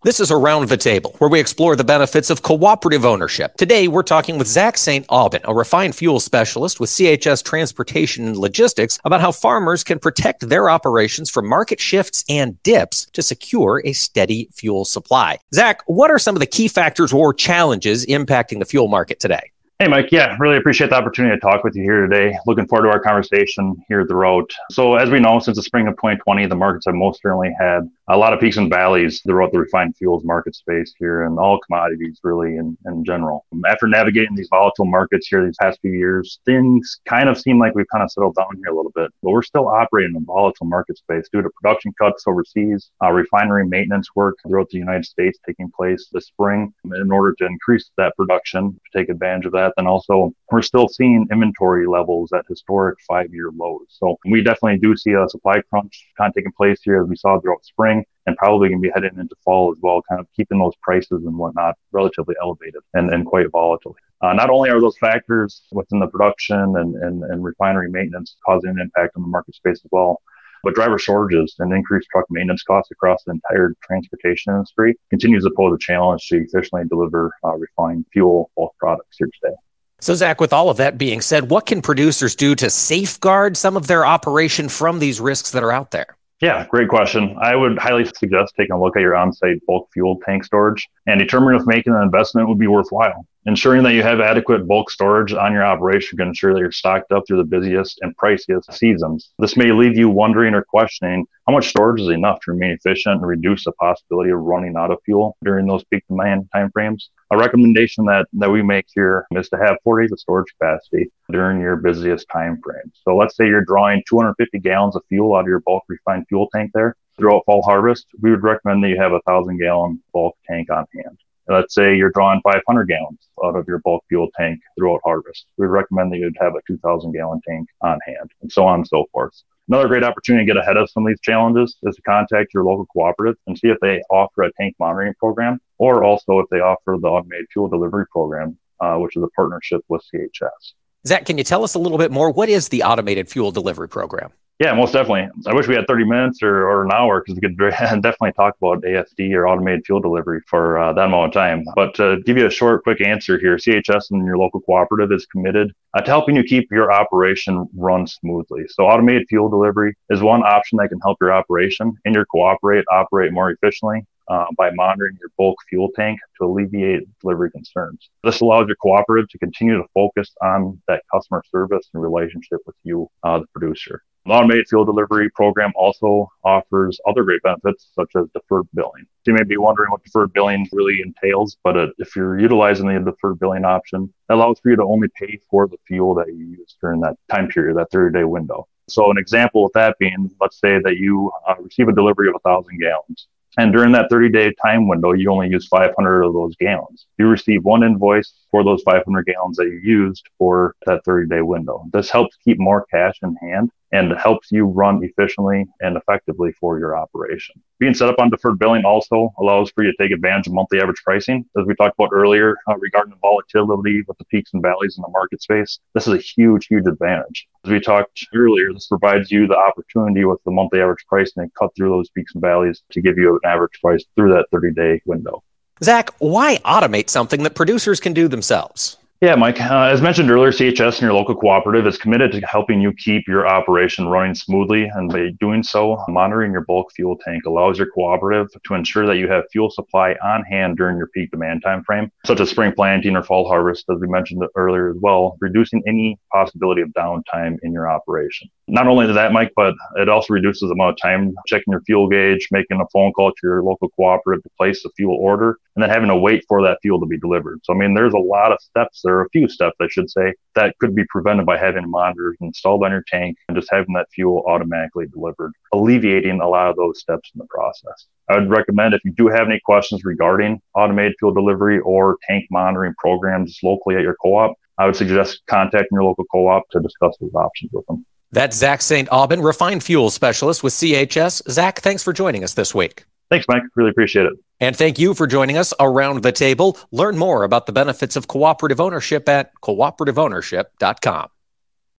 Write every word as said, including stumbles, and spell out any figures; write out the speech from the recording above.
This is Around the Table, where we explore the benefits of cooperative ownership. Today, we're talking with Zach Saint Aubin, a refined fuel specialist with C H S Transportation and Logistics, about how farmers can protect their operations from market shifts and dips to secure a steady fuel supply. Zach, what are some of the key factors or challenges impacting the fuel market today? Hey, Mike. Yeah, really appreciate the opportunity to talk with you here today. Looking forward to our conversation here at the road. So as we know, since the spring of twenty twenty, the markets have most certainly had a lot of peaks and valleys throughout the refined fuels market space here and all commodities really in, in general. After navigating these volatile markets here these past few years, things kind of seem like we've kind of settled down here a little bit, but we're still operating in a volatile market space due to production cuts overseas, uh, refinery maintenance work throughout the United States taking place this spring in order to increase that production, to take advantage of that. Then also, we're still seeing inventory levels at historic five-year lows. So we definitely do see a supply crunch kind of taking place here as we saw throughout spring, and probably going to be heading into fall as well, kind of keeping those prices and whatnot relatively elevated and, and quite volatile. Uh, not only are those factors within the production and, and, and refinery maintenance causing an impact on the market space as well, but driver shortages and increased truck maintenance costs across the entire transportation industry continues to pose a challenge to efficiently deliver uh, refined fuel bulk products here today. So, Zach, with all of that being said, what can producers do to safeguard some of their operation from these risks that are out there? Yeah, great question. I would highly suggest taking a look at your on-site bulk fuel tank storage and determine if making an investment would be worthwhile. Ensuring that you have adequate bulk storage on your operation can ensure that you're stocked up through the busiest and priciest seasons. This may leave you wondering or questioning how much storage is enough to remain efficient and reduce the possibility of running out of fuel during those peak demand timeframes. A recommendation that, that we make here is to have four days of storage capacity during your busiest time frame. So let's say you're drawing two hundred fifty gallons of fuel out of your bulk refined fuel tank there. Throughout fall harvest, we would recommend that you have a one thousand gallon bulk tank on hand. Let's say you're drawing five hundred gallons out of your bulk fuel tank throughout harvest. We'd recommend that you'd have a two thousand gallon tank on hand, and so on and so forth. Another great opportunity to get ahead of some of these challenges is to contact your local cooperative and see if they offer a tank monitoring program, or also if they offer the automated fuel delivery program, uh, which is a partnership with C H S. Zach, can you tell us a little bit more? What is the automated fuel delivery program? Yeah, most definitely. I wish we had thirty minutes or, or an hour because we could definitely talk about A F D or automated fuel delivery for uh, that amount of time. But to give you a short, quick answer here, C H S and your local cooperative is committed uh, to helping you keep your operation run smoothly. So automated fuel delivery is one option that can help your operation and your cooperate operate more efficiently uh, by monitoring your bulk fuel tank to alleviate delivery concerns. This allows your cooperative to continue to focus on that customer service and relationship with you, uh, the producer. The automated fuel delivery program also offers other great benefits, such as deferred billing. So you may be wondering what deferred billing really entails, but uh, if you're utilizing the deferred billing option, it allows for you to only pay for the fuel that you use during that time period, that thirty-day window. So an example of that being, let's say that you uh, receive a delivery of one thousand gallons. And during that thirty-day time window, you only use five hundred of those gallons. You receive one invoice for those five hundred gallons that you used for that thirty-day window. This helps keep more cash in hand and helps you run efficiently and effectively for your operation. Being set up on deferred billing also allows for you to take advantage of monthly average pricing. As we talked about earlier uh, regarding the volatility with the peaks and valleys in the market space, this is a huge, huge advantage. As we talked earlier, this provides you the opportunity with the monthly average pricing to cut through those peaks and valleys to give you an average price through that thirty-day window. Zach, why automate something that producers can do themselves? Yeah, Mike, uh, as mentioned earlier, C H S and your local cooperative is committed to helping you keep your operation running smoothly. And by doing so, monitoring your bulk fuel tank allows your cooperative to ensure that you have fuel supply on hand during your peak demand time frame, such as spring planting or fall harvest, as we mentioned earlier as well, reducing any possibility of downtime in your operation. Not only that, Mike, but it also reduces the amount of time checking your fuel gauge, making a phone call to your local cooperative to place a fuel order, and then having to wait for that fuel to be delivered. So, I mean, there's a lot of steps there. There are a few steps, I should say, that could be prevented by having monitors installed on your tank and just having that fuel automatically delivered, alleviating a lot of those steps in the process. I would recommend, if you do have any questions regarding automated fuel delivery or tank monitoring programs locally at your co-op, I would suggest contacting your local co-op to discuss those options with them. That's Zach Saint Aubin, refined fuel specialist with C H S. Zach, thanks for joining us this week. Thanks, Mike. Really appreciate it. And thank you for joining us around the table. Learn more about the benefits of cooperative ownership at cooperative ownership dot com.